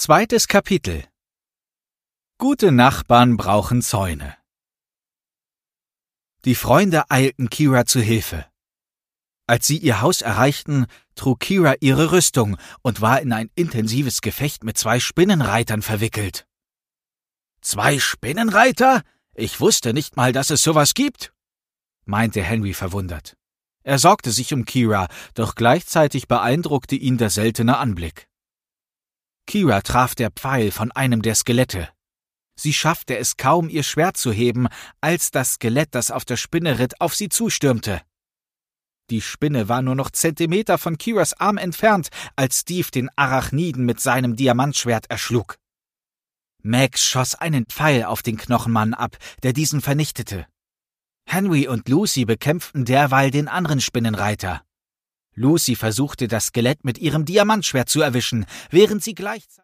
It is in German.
Zweites Kapitel. Gute Nachbarn brauchen Zäune. Die Freunde eilten Kira zu Hilfe. Als sie ihr Haus erreichten, trug Kira ihre Rüstung und war in ein intensives Gefecht mit 2 Spinnenreitern verwickelt. 2 Spinnenreiter? Ich wusste nicht mal, dass es sowas gibt, meinte Henry verwundert. Er sorgte sich um Kira, doch gleichzeitig beeindruckte ihn der seltene Anblick. Kira traf der Pfeil von einem der Skelette. Sie schaffte es kaum, ihr Schwert zu heben, als das Skelett, das auf der Spinne ritt, auf sie zustürmte. Die Spinne war nur noch Zentimeter von Kiras Arm entfernt, als Steve den Arachniden mit seinem Diamantschwert erschlug. Max schoss einen Pfeil auf den Knochenmann ab, der diesen vernichtete. Henry und Lucy bekämpften derweil den anderen Spinnenreiter. Lucy versuchte, das Skelett mit ihrem Diamantschwert zu erwischen, während sie gleichzeitig